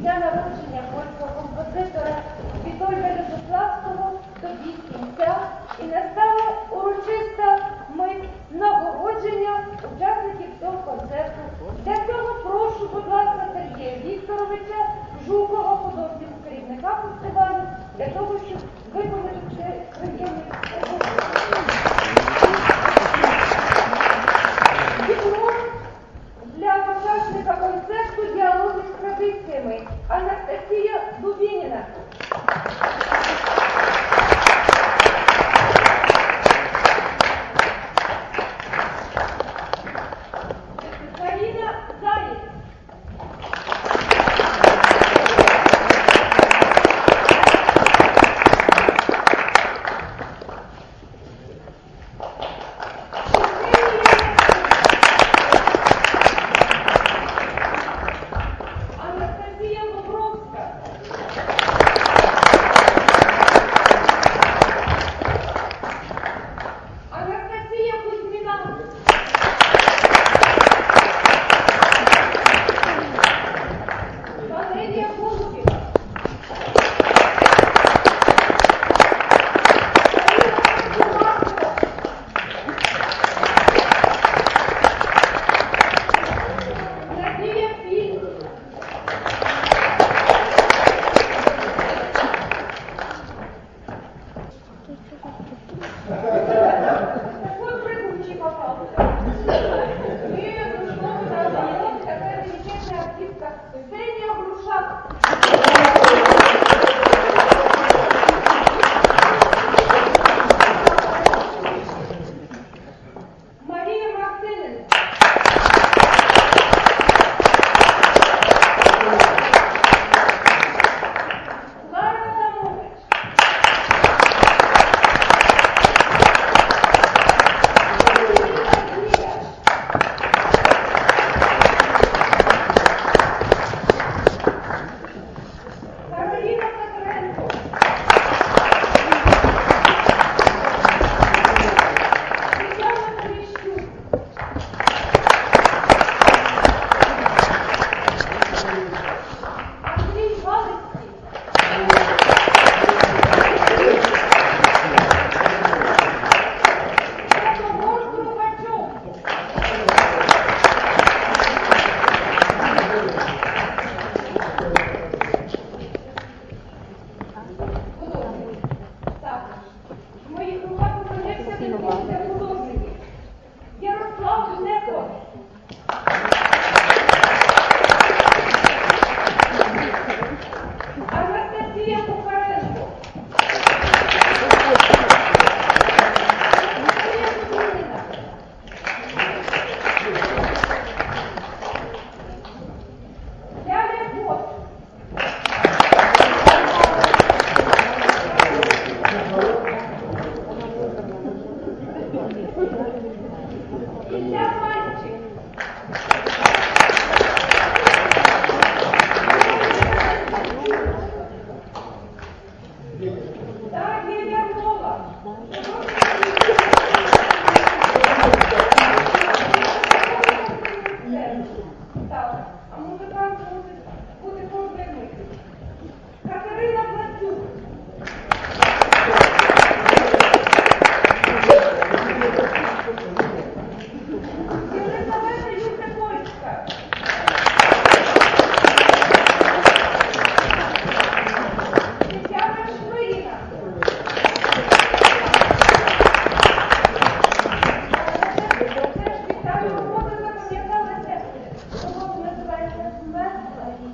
дня народження польського композитора Вітольда Любославського добіг кінця і настала урочиста мить нагородження учасників цього концерту. Для цього прошу, будь ласка, Сергія Вікторовича Жукова, художнього керівника фестивалю, для того, щоб виконати це приємне диплом для учасника концерту «Діалоги з традиціями» Анастасія Дубініна. Каріна Заєць. Анастасія Бобровська. Анастасія Кузьміна. Валерія Голубєва. Надія Фільм. Такой прыгучий попался. И снова наоборот, такая замечательная артистка Ксения Грушак. Мария Мартыненко. Лара Адамович. Кароліна Петренко. Тетяна Терещук. Андрій Галицький. Святогор Трубачов. Так, в моїх руках опинився диплом для художників. Ярослав Знеков. Анастасія Кухаренко. Наталія Кузьміна. Ляля Бот. Ілля Мальчик. Дар'я Ярмова. Так, а музикант буде проблемний. Катерина Платюк. Єлизавета Юсипольська. Тетяна Швиріна. Ця робота запам'яталася, робота називається «Смерть».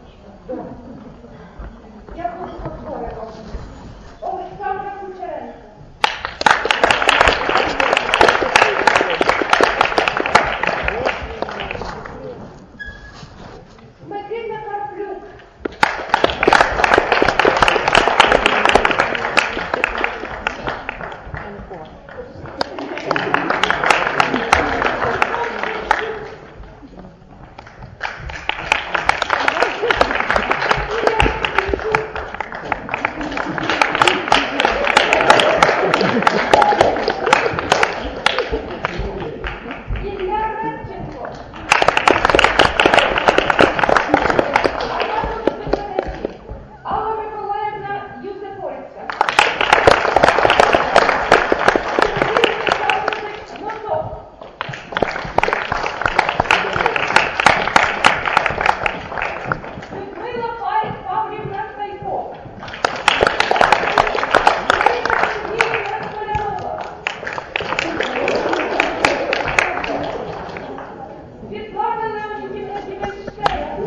Леонідівна Дівенщея.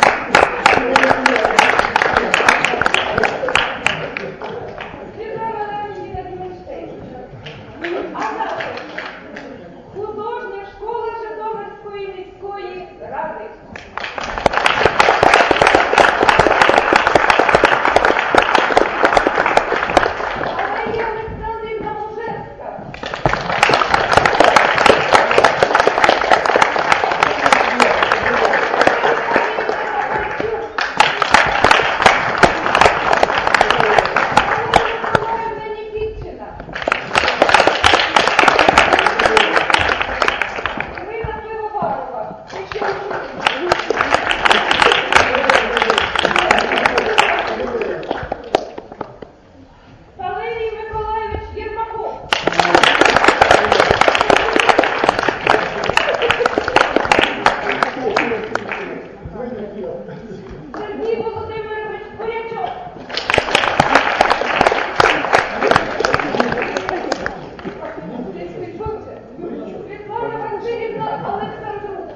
Світлана Леонідівна Дівенщея. А далі художня школа Житомирської міської ради. Марія Олександрівна Мужевська. Миколаївна Нікітчина. Ірина Пивоварова. Валерій Миколайович Єрмаков. Сергій Володимирович Бурячок. Світлана Василівна Олександрук.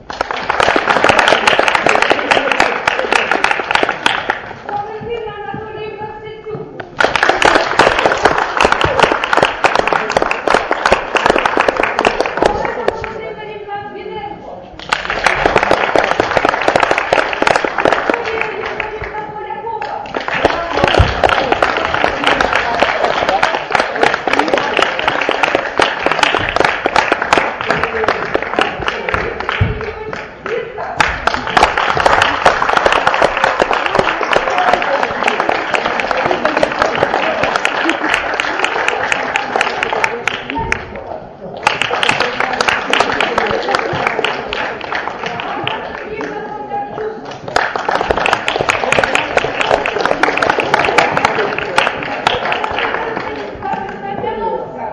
Валентина Анатоліївна Стецюк. Олеся Володимирівна Віненко. Юлія Юріївна Полякова. Вірка. Анна Бондарчук. Костянтиновська.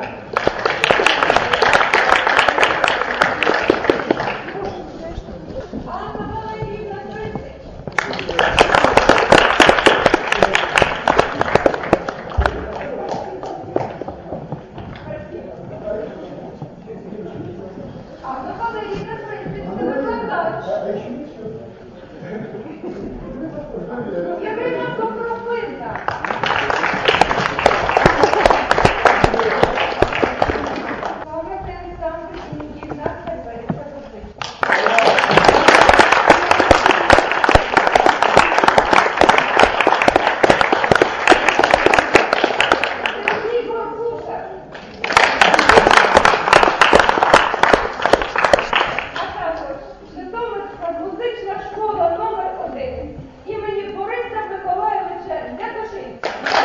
Анна Валеріївна Крисич. Анна Валеріївна Крисич. Це викладач. Ірина Добровинна. Павло Олександр Ігнатівна Цербериця Косич. Сергій Горбуша. А також Житомирська музична школа номер 1 імені Бориса Миколайовича Дядошинського.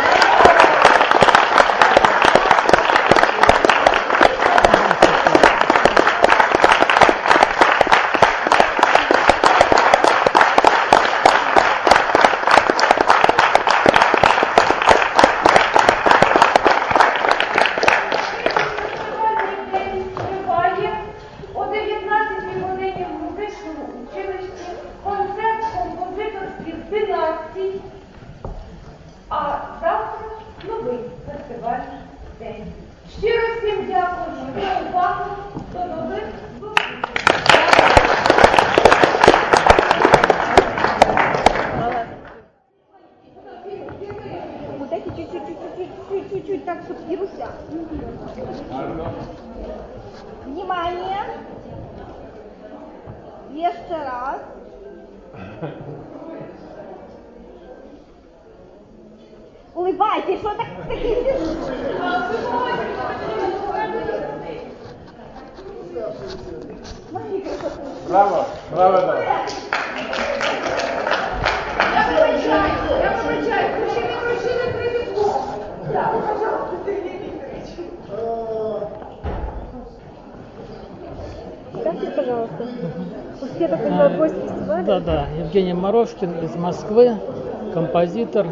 Фестивальний день триває о 19 годині в музичному училищі концерт композиторських династій, а завтра новий фестивальний день. Щиро всім дякую за увагу. До нових зустрічей. Вот эти чуть-чуть, так, чтобы Ируся. Внимание. Еще раз. Улыбайтесь, что так такие Браво, браво, да. Я вибачаю, ви ще не пройшли кредитку. Так, пожалуйста, Сергій Вікторович. Скажите, пожалуйста, я так поняла, гость фестиваля? Да, Евгений Морошкин из Москвы, композитор.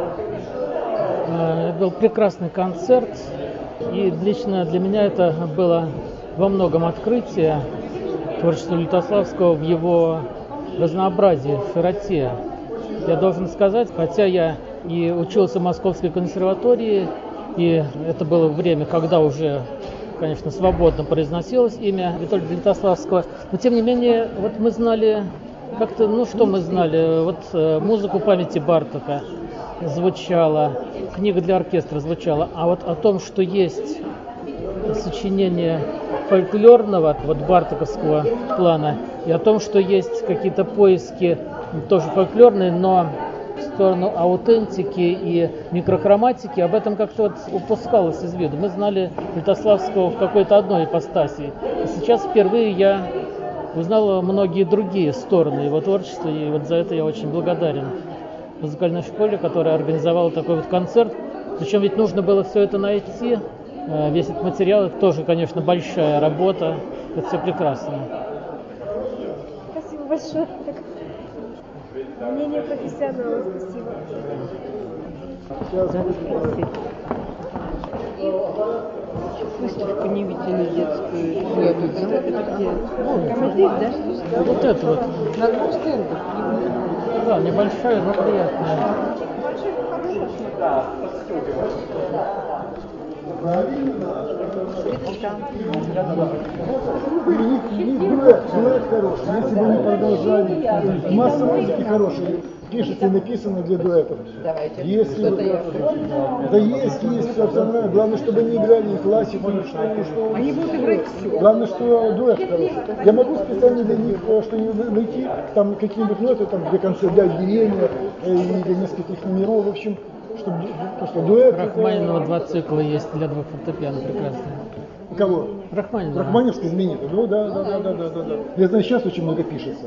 Был прекрасный концерт, и лично для меня это было во многом открытие творчества Лютославского в его разнообразии, в широте. Я должен сказать, хотя я и учился в Московской консерватории, и это было время, когда уже конечно, свободно произносилось имя Витольда Литославского, но тем не менее, вот мы знали как-то, ну что мы знали, вот музыку памяти Бартока звучала, книга для оркестра звучала, а вот о том, что есть сочинение фольклорного, вот бартоковского плана, и о том, что есть какие-то поиски тоже фольклорные, но в сторону аутентики и микрохроматики, об этом как-то вот упускалось из виду. Мы знали Литославского в какой-то одной ипостаси. И сейчас впервые я узнал многие другие стороны его творчества, и вот за это я очень благодарен музыкальной школе, которая организовала такой вот концерт. Причем ведь нужно было все это найти, весь этот материал, это тоже, конечно, большая работа, это все прекрасно. Спасибо большое. Мнение профессионала, спасибо. Выставку «Не видели детскую». Это где? Командир, да? Вот это вот. На двух стендах. Да, небольшая, но приятная. Дуэт хороший. Если бы не продолжали, масса музыки хорошей пишется и написано для дуэтов. Давайте. Если бы... Да есть, все абсолютно. Главное, чтобы они играли и классику, и что. Они будут играть все. Главное, что дуэт хороший. Я могу специально для них что-нибудь найти, там какие-нибудь ноты, там для конца, для отделения, или для нескольких номеров, в общем, чтобы, потому что дуэт... Рахманинова 2 цикла есть для 2 фортепиано, прекрасно. У кого? Рахманинова. Рахманинский знаменитый. Ну да. Я знаю, сейчас очень много пишется.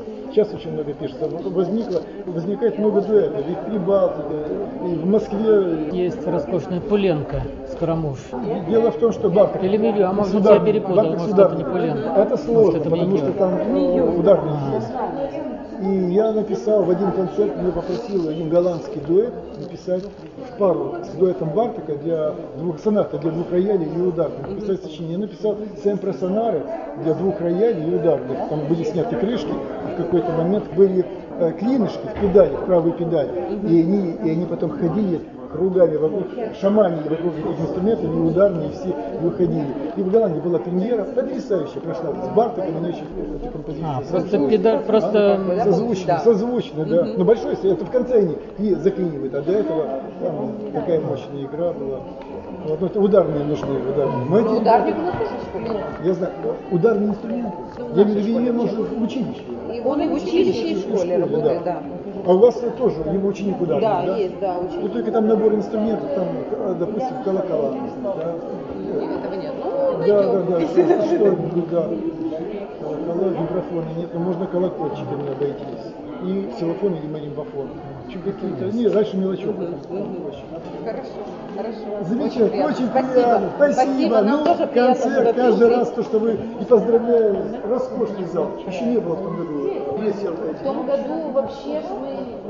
Возникает много дуэтов. И в Прибалтике, и в Москве. Есть роскошная Пуленко, Скоромуш. Дело в том, что Барток... Или Милью, а может я перепутал, может это не Пуленко. Это сложно, Может, это потому что Милью. там ударный есть. И я написал в один концерт, мне попросил один голландский дуэт написать в пару с дуэтом Бартока для соната для 2 роялей и ударных. Написать сочинение. Я написал «Sempre Sonare» для 2 роялей и ударных. Там были сняты крышки, и в какой-то момент были клинышки в педали, в правой педали. И они потом ходили кругами вокруг, шаманили вокруг этих инструментов, и ударные, и все выходили. И в Голландии была премьера, потрясающая прошла. С Бартоком они очень эти композиции. Просто педаль, просто... Созвучно, да. Но большой, это в конце они и заклинивают, а до этого там такая мощная игра была. Вот это ударные нужны, ударные. Ударник у нас тоже в школе. Я знаю, ударные инструменты. Я имею в виду, именно в училище. Он и в училище, и в школе работает, да. А у вас тоже его ученик ударный, да? Да, есть, да, ученик. Ну только там набор инструментов, там, допустим, колокола. Да? Этого нет. Да, что-нибудь, да. Колокола, вибрафоны нет, но можно колокольчиками обойтись. И ксилофон или маримбафон. Какие-то, не, раньше мелочевка. Хорошо. Замечательно, очень приятно. Спасибо. Спасибо. Нам Ну, тоже приятно, что концерт вы каждый пришли. раз, то, что вы и поздравляю, роскошный зал. Еще не было в том году. Весело. В том году вообще ж мы